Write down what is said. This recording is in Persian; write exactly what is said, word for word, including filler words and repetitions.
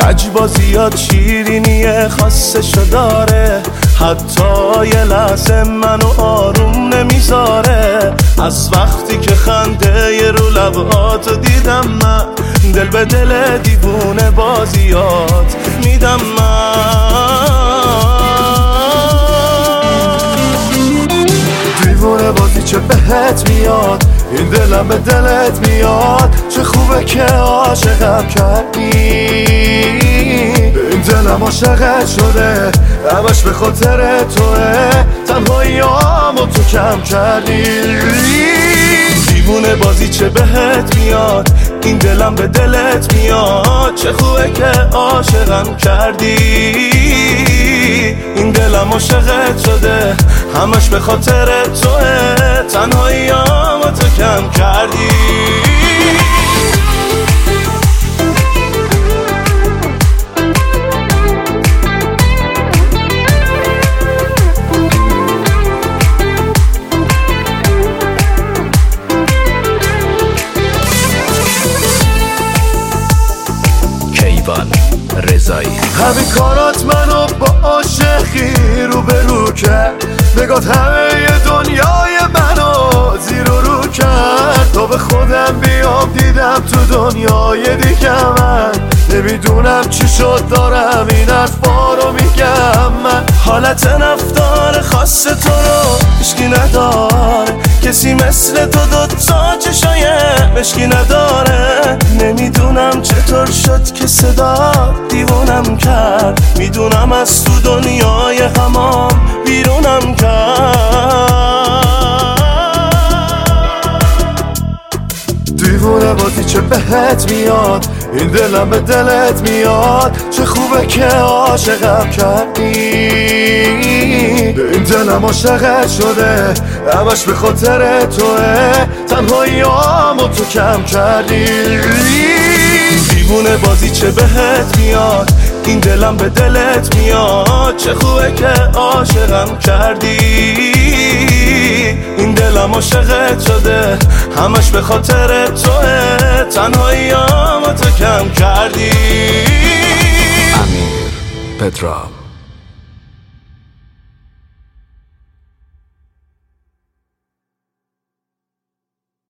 عجبا زیاد شیرینی خاصشو داره، حتی یه لحظه منو آروم نمیذاره. از وقتی که خنده ی رو لباتو دیدم من، دل به دل دیوونه بازیات میدم من. دیوونه بازی چه بهت میاد، این دلم به دلت میاد. چه خوبه که عاشقم کردی، این دلم عاشقت شده، همش به خاطر توه. تنهاییامو تو کم کردی. دیوونه بازی چه بهت میاد، این دلم به دلت میاد. چه خوبه که عاشقم کردی، این دلم عاشقت شده، همش به خاطر توه. تنهاییامو تو کم کردی. رضایی همین کارات منو با عاشقی رو به رو کرد، نگات همه دنیای منو زیر و رو کرد. تا به خودم بیام دیدم تو دنیای دیگه من، نمیدونم چی شد دارم این حرفا رو میگم من. حالت رفتار خاص تو رو هیچکی نداره، کسی مثل تو دوتا چشای مشکی نداره. نمیدونم چطور شد که صدا دیوونم کرد، میدونم از تو دنیای غمام بیرونم کرد. دیوونه بازی چه بهت میاد، این دلم به دلت میاد. چه خوبه که عاشقم کردی، این دلم عاشقت شده، همش به خاطر توه. تنهاییامو تو کم کردی. دیوونه بازی چه بهت میاد، این دلم به دلت میاد. چه خوبه که عاشقم کردی، این دلم عاشقت شده، همش به خاطر توه. تنهاییامو تو کم کردی. امیر پدرام.